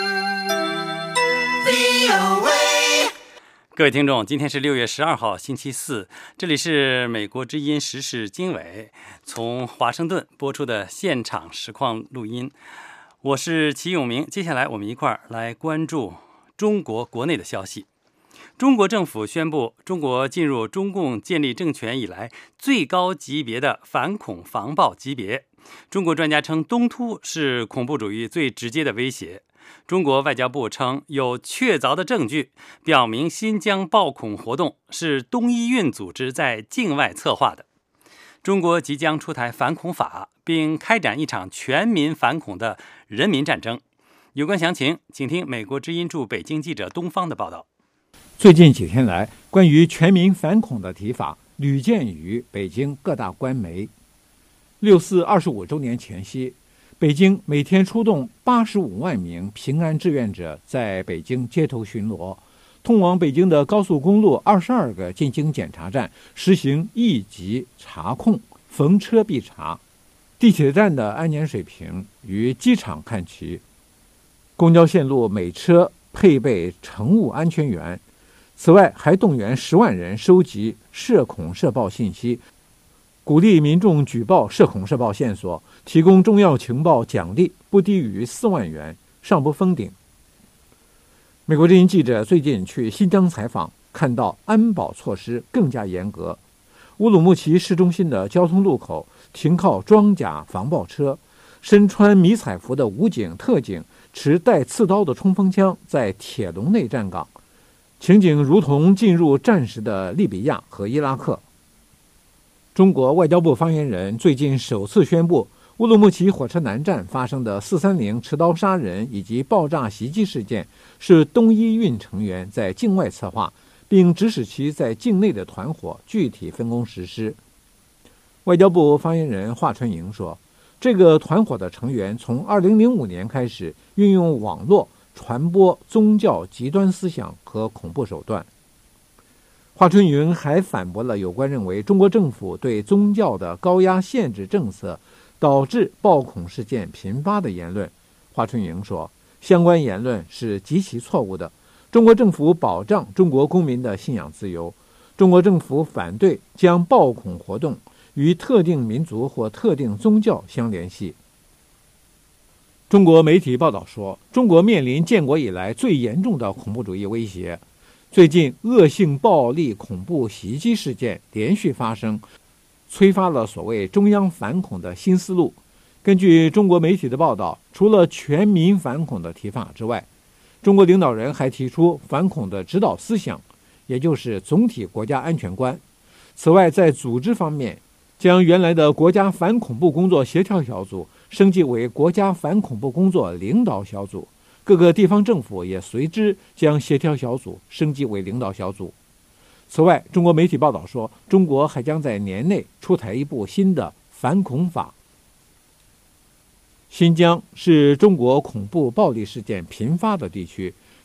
各位听众，今天是六月十二号，星期四，这里是美国之音时事经纬从华盛顿播出的现场实况录音。我是齐永明，接下来我们一块儿来关注中国国内的消息。中国政府宣布，中国进入中共建立政权以来最高级别的反恐防暴级别。中国专家称，东突是恐怖主义最直接的威胁。中国外交部称，有确凿的证据表明新疆暴恐活动是东伊运组织在境外策划的。中国即将出台反恐法，并开展一场全民反恐的人民战争。有关详情，请听美国之音驻北京记者东方的报道。 最近几天来，关于全民反恐的提法屡见于北京各大官媒。六四二十五周年前夕，北京每天出动八十五万名平安志愿者在北京街头巡逻，通往北京的高速公路二十二个进京检查站实行一级查控，逢车必查。地铁站的安检水平与机场看齐。公交线路每车配备乘务安全员。此外，还动员十万人收集涉恐涉暴信息，鼓励民众举报涉恐涉暴线索，提供重要情报奖励不低于四万元，上不封顶。美国之音记者最近去新疆采访，看到安保措施更加严格。乌鲁木齐市中心的交通路口停靠装甲防暴车，身穿迷彩服的武警、特警持带刺刀的冲锋枪在铁笼内站岗。情景如同进入战时的利比亚和伊拉克。中国外交部发言人最近首次宣布，乌鲁木齐火车南站发生的四三零持刀杀人以及爆炸袭击事件是东伊运成员在境外策划，并指使其在境内的团伙具体分工实施。外交部发言人华春莹说，这个团伙的成员从二零零五年开始运用网络传播宗教极端思想和恐怖手段。华春莹还反驳了有关认为中国政府对宗教的高压限制政策导致暴恐事件频发的言论。华春莹说，相关言论是极其错误的。中国政府保障中国公民的信仰自由，中国政府反对将暴恐活动与特定民族或特定宗教相联系。中国媒体报道说，中国面临建国以来最严重的恐怖主义威胁。最近恶性暴力恐怖袭击事件连续发生，催发了所谓中央反恐的新思路。根据中国媒体的报道，除了全民反恐的提法之外，中国领导人还提出反恐的指导思想，也就是总体国家安全观。此外，在组织方面，将原来的国家反恐怖工作协调小组升级为国家反恐怖工作领导小组，各个地方政府也随之将协调小组升级为领导小组。此外，中国媒体报道说，中国还将在年内出台一部新的反恐法。新疆是中国恐怖暴力事件频发的地区，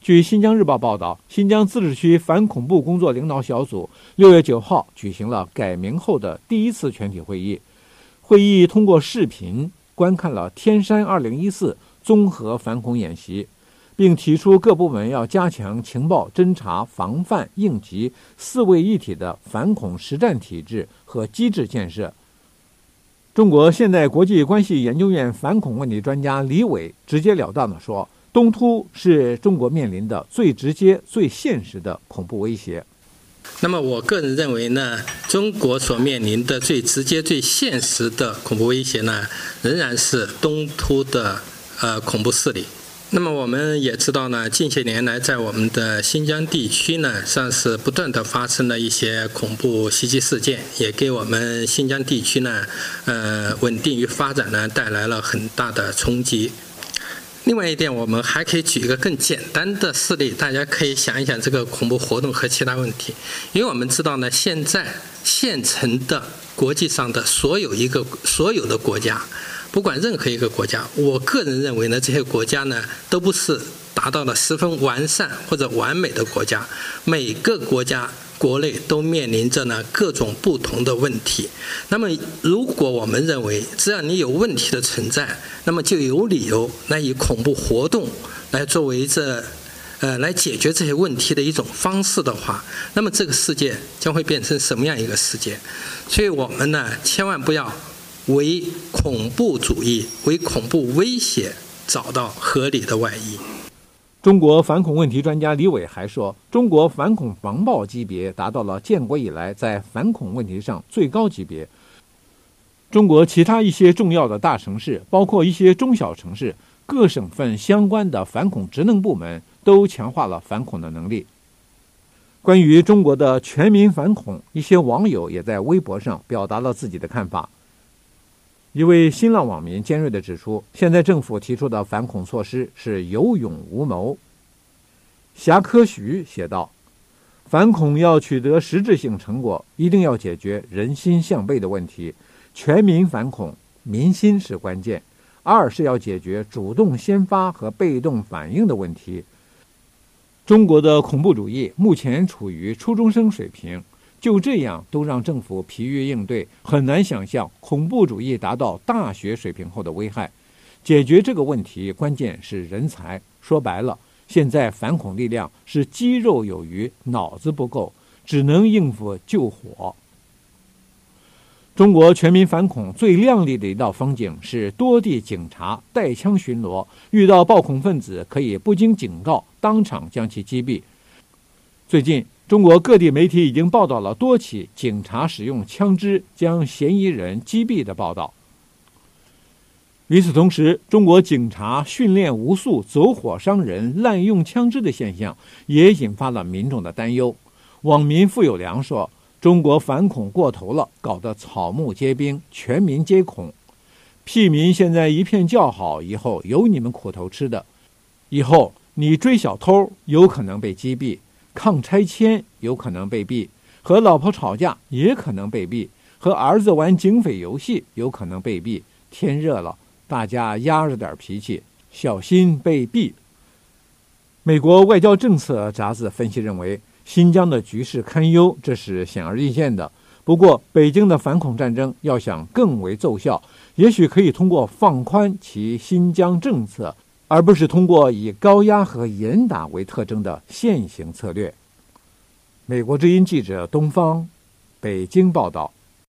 据《新疆日报》报道，新疆自治区反恐怖工作领导小组六月九号举行了改名后的第一次全体会议。会议通过视频观看了天山二零一四综合反恐演习，并提出各部门要加强情报侦查、防范、应急四位一体的反恐实战体制和机制建设。中国现代国际关系研究院反恐问题专家李伟直截了当地说，东突是中国面临的最直接、最现实的恐怖威胁。 那么我个人认为呢，中国所面临的最直接、最现实的恐怖威胁呢，仍然是东突的呃恐怖势力。那么我们也知道呢，近些年来在我们的新疆地区呢，实际上是不断的发生了一些恐怖袭击事件，也给我们新疆地区呢，呃稳定与发展呢带来了很大的冲击。另外一点，我们还可以举一个更简单的事例，大家可以想一想这个恐怖活动和其他问题。因为我们知道呢，现在现成的国际上的所有一个所有的国家，不管任何一个国家，我个人认为呢，这些国家呢都不是达到了十分完善或者完美的国家，每个国家国内都面临着呢各种不同的问题。那么如果我们认为只要你有问题的存在，那么就有理由来以恐怖活动来作为这呃来解决这些问题的一种方式的话，那么这个世界将会变成什么样一个世界？所以我们呢千万不要为恐怖主义、为恐怖威胁找到合理的外衣。 中国反恐问题专家李伟还说，中国反恐防暴级别达到了建国以来在反恐问题上最高级别。中国其他一些重要的大城市，包括一些中小城市，各省份相关的反恐职能部门都强化了反恐的能力。关于中国的全民反恐，一些网友也在微博上表达了自己的看法。一位新浪网民尖锐地指出，现在政府提出的反恐措施是有勇无谋。侠科徐写道，反恐要取得实质性成果，一定要解决人心向背的问题，全民反恐，民心是关键。二是要解决主动先发和被动反应的问题。中国的恐怖主义目前处于初中生水平，就这样都让政府疲于应对，很难想象恐怖主义达到大学水平后的危害。解决这个问题，关键是人才。说白了，现在反恐力量是肌肉有余，脑子不够，只能应付救火。中国全民反恐最亮丽的一道风景是多地警察带枪巡逻，遇到暴恐分子可以不经警告当场将其击毙。最近中国各地媒体已经报道了多起警察使用枪支将嫌疑人击毙的报道。与此同时，中国警察训练无素、走火伤人、滥用枪支的现象也引发了民众的担忧。网民傅有良说，中国反恐过头了，搞得草木皆兵，全民皆恐。屁民现在一片叫好，以后有你们苦头吃的。以后你追小偷有可能被击毙，抗拆迁有可能被毙，和老婆吵架也可能被毙，和儿子玩警匪游戏有可能被毙。天热了，大家压着点脾气，小心被毙。美国外交政策杂志分析认为，新疆的局势堪忧，这是显而易见的。不过，北京的反恐战争要想更为奏效，也许可以通过放宽其新疆政策，而不是通过以高压和严打为特征的现行策略。美国之音记者东方，北京报道。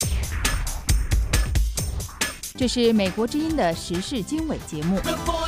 这是美国之音的时事经纬节目。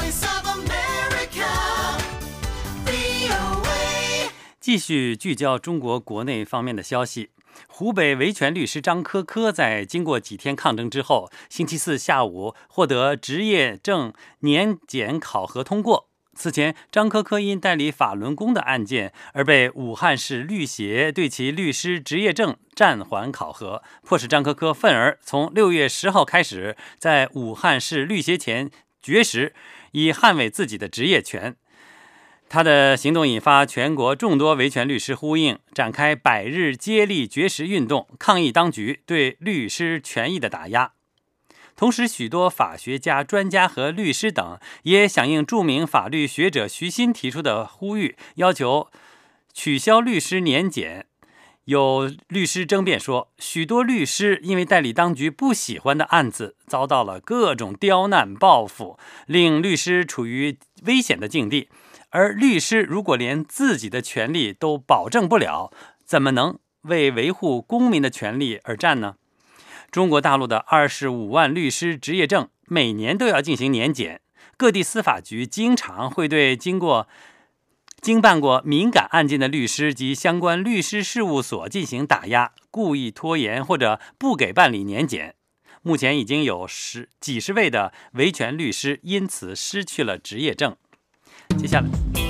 继续聚焦中国国内方面的消息。湖北维权律师张科科在经过几天抗争之后，星期四下午获得执业证年检考核通过。此前，张科科因代理法轮功的案件而被武汉市律协对其律师执业证暂缓考核，迫使张科科愤而从六月十号开始在武汉市律协前绝食，以捍卫自己的职业权。他的行动引发全国众多维权律师呼应，展开百日接力绝食运动，抗议当局对律师权益的打压。 同时，许多法学家、专家和律师等也响应著名法律学者徐新提出的呼吁，要求取消律师年检。有律师争辩说，许多律师因为代理当局不喜欢的案子，遭到了各种刁难报复，令律师处于危险的境地。而律师如果连自己的权利都保证不了，怎么能为维护公民的权利而战呢？中国大陆的二十五万律师执业证每年都要进行年检，各地司法局经常会对经过经办过敏感案件的律师及相关律师事务所进行打压，故意拖延或者不给办理年检。目前已经有十几十位的维权律师因此失去了执业证。接下来，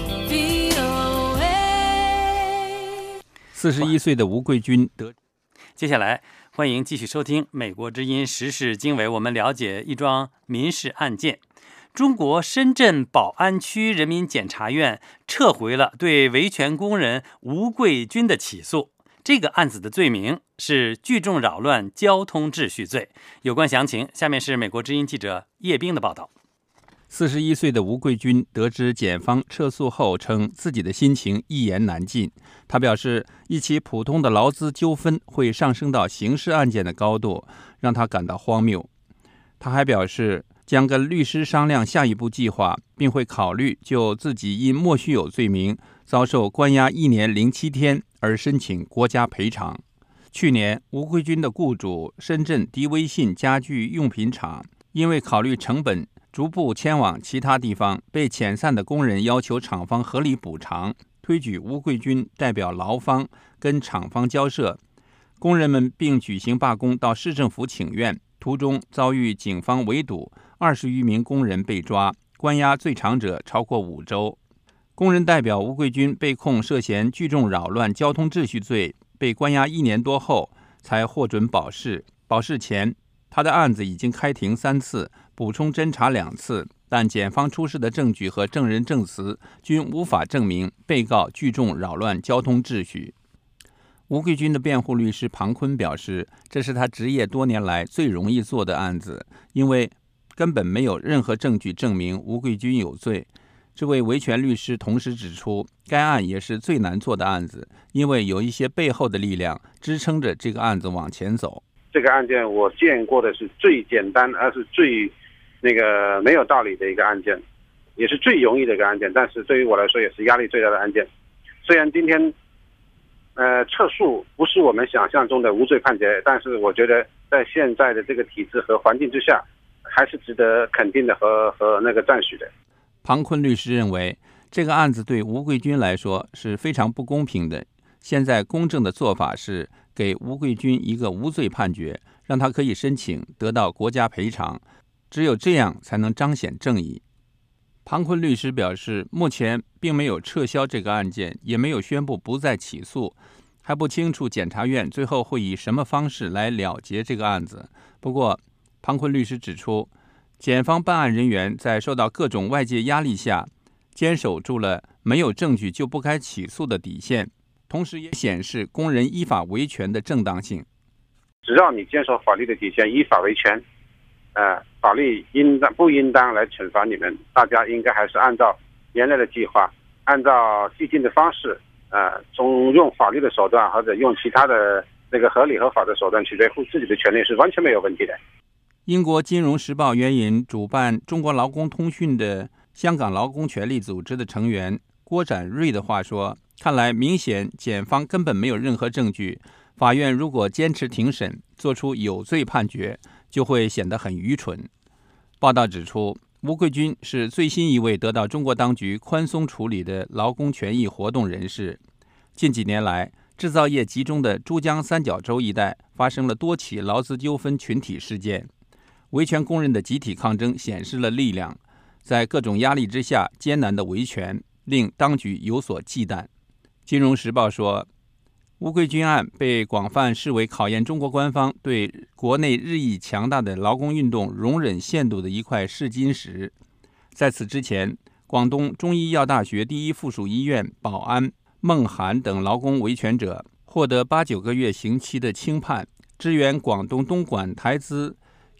四十一岁的吴桂军得。 接下来，欢迎继续收听《美国之音时事经纬》，我们了解一桩民事案件。中国深圳宝安区人民检察院撤回了对维权工人吴桂军的起诉。这个案子的罪名是聚众扰乱交通秩序罪。有关详情，下面是美国之音记者叶冰的报道。 四十一岁的吴桂军得知检方撤诉后，称自己的心情一言难尽。他表示，一起普通的劳资纠纷会上升到刑事案件的高度，让他感到荒谬。他还表示，将跟律师商量下一步计划，并会考虑就自己因莫须有罪名遭受关押一年零七天而申请国家赔偿。去年，吴桂军的雇主深圳迪威信家具用品厂因为考虑成本，逐步迁往其他地方，被遣散的工人要求厂方合理补偿，推举吴桂军代表劳方跟厂方交涉。工人们并举行罢工到市政府请愿，途中遭遇警方围堵，二十余名工人被抓，关押最长者超过五周。工人代表吴桂军被控涉嫌聚众扰乱交通秩序罪，被关押一年多后才获准保释。保释前，他的案子已经开庭三次，补充侦查两次，但检方出示的证据和证人证词均无法证明被告聚众扰乱交通秩序。吴桂军的辩护律师庞坤表示，这是他执业多年来最容易做的案子，因为根本没有任何证据证明吴桂军有罪。这位维权律师同时指出，该案也是最难做的案子，因为有一些背后的力量支撑着这个案子往前走。 这个案件我见过的是最简单而是最那个没有道理的一个案件，也是最容易的一个案件，但是对于我来说也是压力最大的案件。虽然今天呃撤诉不是我们想象中的无罪判决，但是我觉得在现在的这个体制和环境之下，还是值得肯定的和和那个赞许的。 庞坤律师认为，这个案子对吴桂军来说是非常不公平的。现在公正的做法是给吴桂军一个无罪判决，让他可以申请得到国家赔偿，只有这样才能彰显正义。庞坤律师表示，目前并没有撤销这个案件，也没有宣布不再起诉，还不清楚检察院最后会以什么方式来了结这个案子。不过，庞坤律师指出，检方办案人员在受到各种外界压力下，坚守住了没有证据就不该起诉的底线，同时也显示工人依法维权的正当性。 只要你坚守法律的底线，依法维权，呃，法律应当不应当来惩罚你们？大家应该还是按照原来的计划，按照既定的方式，呃，从用法律的手段或者用其他的那个合理合法的手段去维护自己的权利是完全没有问题的。 英国金融时报援引主办中国劳工通讯的香港劳工权利组织的成员郭展瑞的话说，看来明显检方根本没有任何证据，法院如果坚持庭审，做出有罪判决，就会显得很愚蠢。报道指出，吴桂军是最新一位得到中国当局宽松处理的劳工权益活动人士。近几年来，制造业集中的珠江三角洲一带发生了多起劳资纠纷群体事件，维权工人的集体抗争显示了力量，在各种压力之下艰难的维权令当局有所忌惮。金融时报说，吴桂军案被广泛视为考验中国官方对国内日益强大的劳工运动容忍限度的一块试金石。在此之前，广东中医药大学第一附属医院保安、孟涵等劳工维权者获得八九个月刑期的轻判，支援广东东莞台资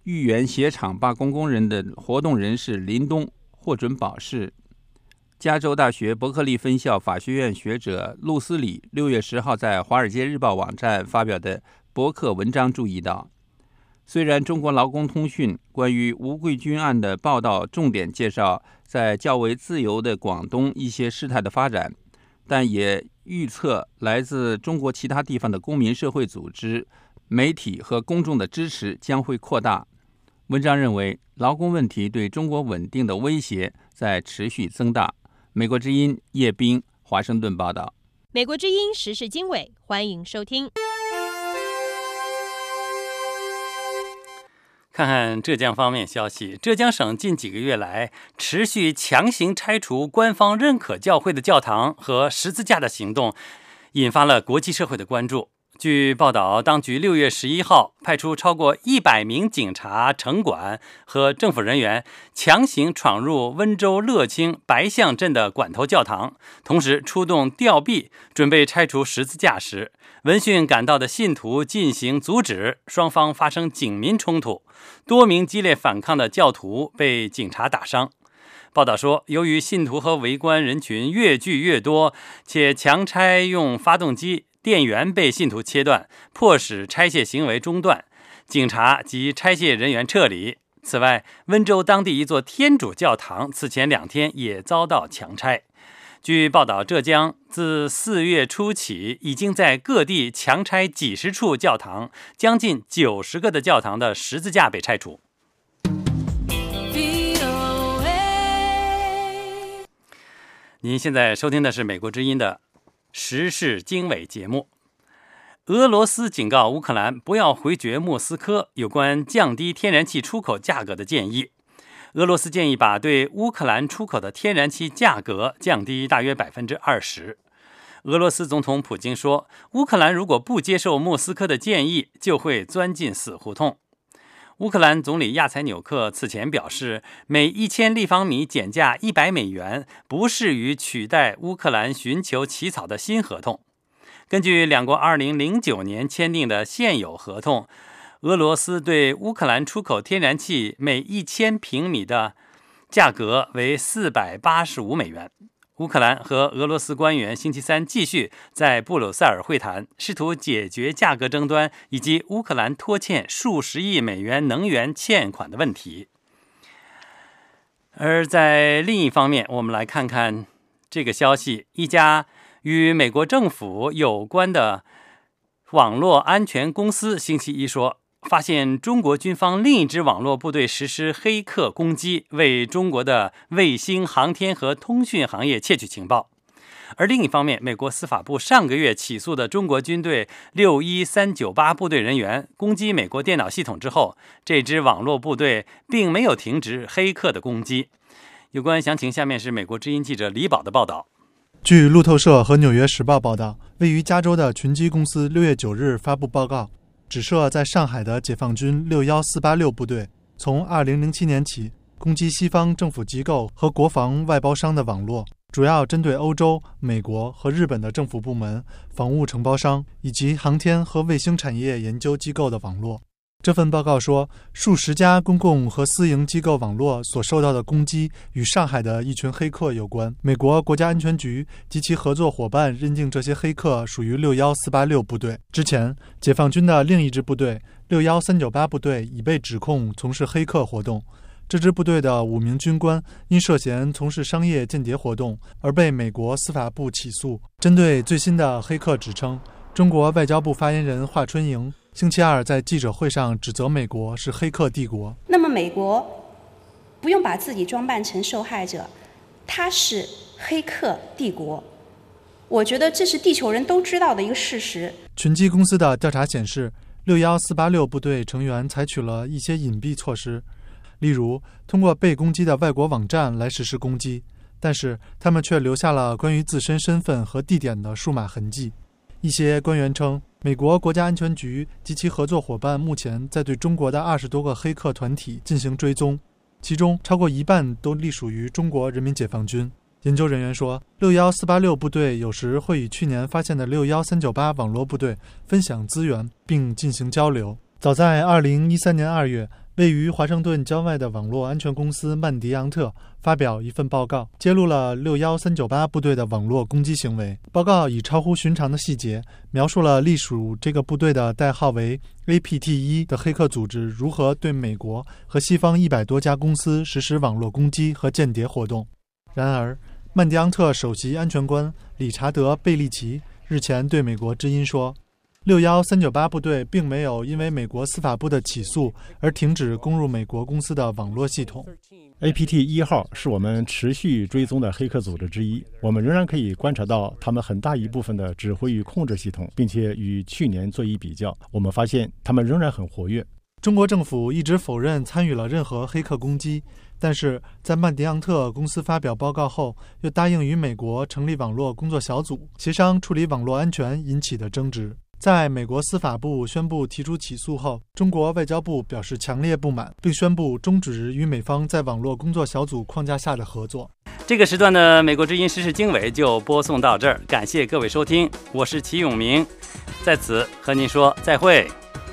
豫园鞋厂罢工工人的活动人士林东获准保释。加州大学伯克利分校法学院学者陆斯里六月十号在《华尔街日报》网站发表的博客文章注意到，虽然中国劳工通讯关于吴桂军案的报道重点介绍在较为自由的广东一些事态的发展，但也预测来自中国其他地方的公民社会组织、媒体和公众的支持将会扩大。文章认为，劳工问题对中国稳定的威胁在持续增大。美国之音叶冰，华盛顿报道。 美国之音时事经纬，欢迎收听。 看看浙江方面消息，浙江省近几个月来持续强行拆除官方认可教会的教堂和十字架的行动，引发了国际社会的关注。据报道，当局六月十一号派出超过一百名警察、城管和政府人员，强行闯入温州乐清白象镇的管头教堂，同时出动吊臂，准备拆除十字架时，闻讯赶到的信徒进行阻止，双方发生警民冲突，多名激烈反抗的教徒被警察打伤。报道说，由于信徒和围观人群越聚越多，且强拆用发动机，电源被信徒切断，迫使拆卸行为中断，警察及拆卸人员撤离。此外，温州当地一座天主教堂此前两天也遭到强拆。据报道，浙江自四月初起已经在各地强拆几十处教堂，将近九十个的教堂的十字架被拆除。您现在收听的是美国之音的时事经纬节目。俄罗斯警告乌克兰不要回绝莫斯科有关降低天然气出口价格的建议。俄罗斯建议把对乌克兰出口的天然气价格降低大约 百分之二十。 俄罗斯总统普京说，乌克兰如果不接受莫斯科的建议，就会钻进死胡同。乌克兰总理亚采纽克此前表示，每一千立方米减价一百美元不适于取代乌克兰寻求起草的新合同。根据两国二零零九年签订的现有合同，俄罗斯对乌克兰出口天然气每一千平米的价格为四百八十五美元。乌克兰和俄罗斯官员星期三继续在布鲁塞尔会谈，试图解决价格争端以及乌克兰拖欠数十亿美元能源欠款的问题。而在另一方面，我们来看看这个消息，一家与美国政府有关的网络安全公司星期一说，发现中国军方另一支网络部队实施黑客攻击，为中国的卫星、航天和通讯行业窃取情报。而另一方面，美国司法部上个月起诉的中国军队六一三九八部队人员攻击美国电脑系统之后，这支网络部队并没有停止黑客的攻击。有关详情，下面是美国之音记者李宝的报道。 据路透社和纽约时报报道，位于加州的群机公司六月九日发布报告，指涉在上海的解放军六一四八六部队从二零零七年起攻击西方政府机构和国防外包商的网络，主要针对欧洲、美国和日本的政府部门、防务承包商以及航天和卫星产业研究机构的网络。这份报告说，数十家公共和私营机构网络所受到的攻击与上海的一群黑客有关。美国国家安全局及其合作伙伴认定这些黑客属于六一四八六部队。之前，解放军的另一支部队六一三九八部队已被指控从事黑客活动。这支部队的五名军官因涉嫌从事商业间谍活动而被美国司法部起诉。针对最新的黑客指称，中国外交部发言人华春莹星期二在记者会上指责美国是黑客帝国。 那么美国不用把自己装扮成受害者，他是黑客帝国，我觉得这是地球人都知道的一个事实。 群机公司的调查显示，六一四八六部队成员采取了一些隐蔽措施，例如通过被攻击的外国网站来实施攻击，但是他们却留下了关于自身身份和地点的数码痕迹。一些官员称，美国国家安全局及其合作伙伴目前在对中国的二十多个黑客团体进行追踪，其中超过一半都隶属于中国人民解放军。研究人员说，六一四八六部队有时会与去年发现的六一三九八网络部队分享资源并进行交流。早在二零一三年二月， 位于华盛顿郊外的网络安全公司曼迪昂特发表一份报告，揭露了六一三九八部队的网络攻击行为。报告以超乎寻常的细节，描述了隶属这个部队的代号为 A P T 一 的黑客组织如何对美国和西方一百多家公司实施网络攻击和间谍活动。然而，曼迪昂特首席安全官理查德·贝利奇日前对美国之音说，六一三九八部队并没有因为美国司法部的起诉而停止攻入美国公司的网络系统。 A P T 一 号是我们持续追踪的黑客组织之一，我们仍然可以观察到他们很大一部分的指挥与控制系统，并且与去年做一比较，我们发现他们仍然很活跃。 中国政府一直否认参与了任何黑客攻击，但是在曼迪昂特公司发表报告后，又答应与美国成立网络工作小组，协商处理网络安全引起的争执。在美国司法部宣布提出起诉后，中国外交部表示强烈不满，并宣布终止与美方在网络工作小组框架下的合作。 这个时段的美国之音时事经纬就播送到这儿，感谢各位收听，我是齐永明，在此和您说再会。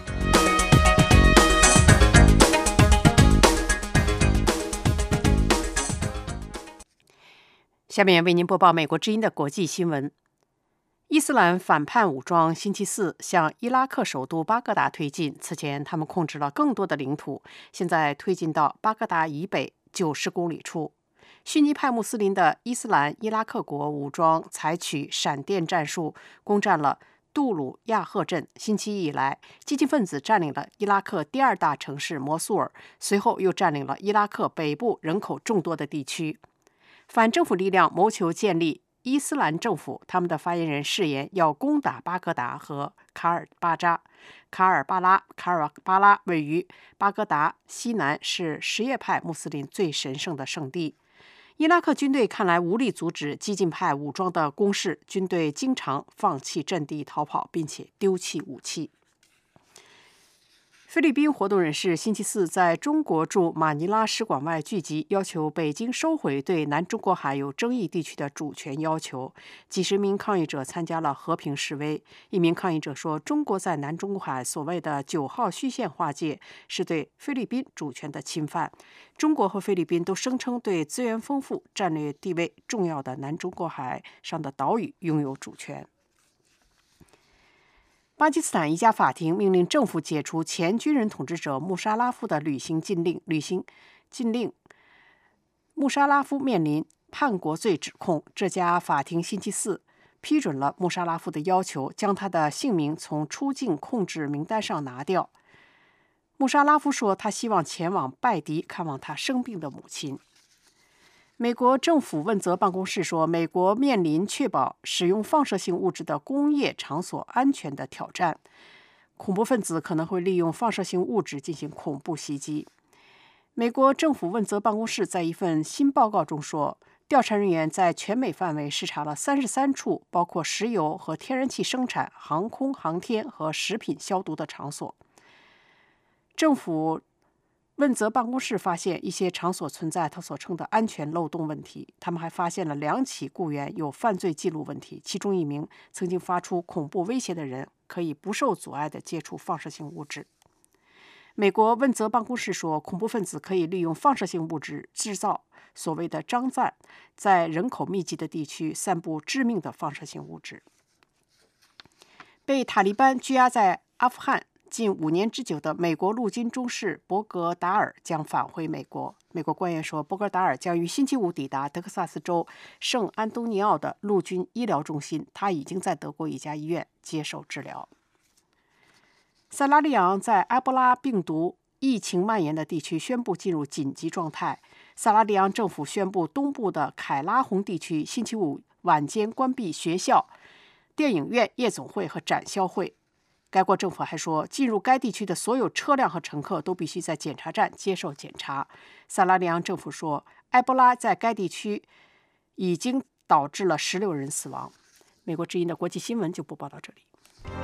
下面为您播报美国之音的国际新闻。伊斯兰反叛武装星期四向伊拉克首都巴格达推进，此前他们控制了更多的领土，现在推进到巴格达以北九十公里处。逊尼派穆斯林的伊斯兰伊拉克国武装采取闪电战术，攻占了杜鲁亚赫镇。星期一以来，激进分子占领了伊拉克第二大城市摩苏尔，随后又占领了伊拉克北部人口众多的地区。反政府力量谋求建立伊斯兰政府，他们的发言人誓言要攻打巴格达和卡尔巴扎。卡尔巴拉卡尔巴拉位于巴格达西南，是什叶派穆斯林最神圣的圣地。伊拉克军队看来无力阻止激进派武装的攻势，军队经常放弃阵地逃跑，并且丢弃武器。菲律宾活动人士星期四在中国驻马尼拉使馆外聚集，要求北京收回对南中国海有争议地区的主权要求。几十名抗议者参加了和平示威。一名抗议者说，中国在南中国海所谓的九号虚线划界是对菲律宾主权的侵犯。中国和菲律宾都声称对资源丰富、战略地位重要的南中国海上的岛屿拥有主权。巴基斯坦一家法庭命令政府解除前军人统治者穆沙拉夫的旅行禁令。旅行禁令，穆沙拉夫面临叛国罪指控。这家法庭星期四批准了穆沙拉夫的要求，将他的姓名从出境控制名单上拿掉。穆沙拉夫说，他希望前往拜迪看望他生病的母亲。美国政府问责办公室说，美国面临确保使用放射性物质的工业场所安全的挑战，恐怖分子可能会利用放射性物质进行恐怖袭击。美国政府问责办公室在一份新报告中说，调查人员在全美范围视察了三十三处包括石油和天然气生产、航空航天和食品消毒的场所。政府问责办公室发现一些场所存在他所称的安全漏洞问题。他们还发现了两起雇员有犯罪记录问题，其中一名曾经发出恐怖威胁的人可以不受阻碍地接触放射性物质。美国问责办公室说，恐怖分子可以利用放射性物质制造所谓的张赞，在人口密集的地区散布致命的放射性物质。被塔利班拘押在阿富汗近五年之久的美国陆军中士伯格达尔将返回美国。美国官员说，伯格达尔将于星期五抵达德克萨斯州圣安东尼奥的陆军医疗中心，他已经在德国一家医院接受治疗。塞拉利昂在埃博拉病毒疫情蔓延的地区宣布进入紧急状态。塞拉利昂政府宣布，东部的凯拉洪地区星期五晚间关闭学校、电影院、夜总会和展销会。该国政府还说，进入该地区的所有车辆和乘客都必须在检查站接受检查。塞拉利昂政府说，埃博拉在该地区已经导致了十六人死亡。美国之音的国际新闻就播报到这里。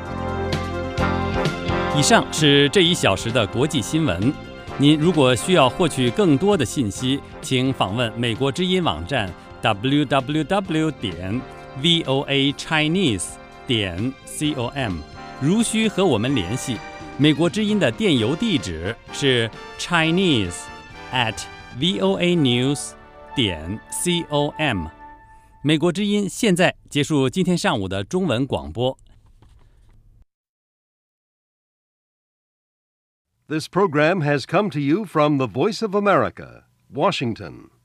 以上是这一小时的国际新闻。您如果需要获取更多的信息，请访问美国之音网站 double-u double-u double-u 点 voa chinese 点 com。如需和我们联系， 美国之音的电邮地址是 Chinese at voa news 点 com。美国之音现在结束今天上午的中文广播。 This program has come to you from the Voice of America, Washington.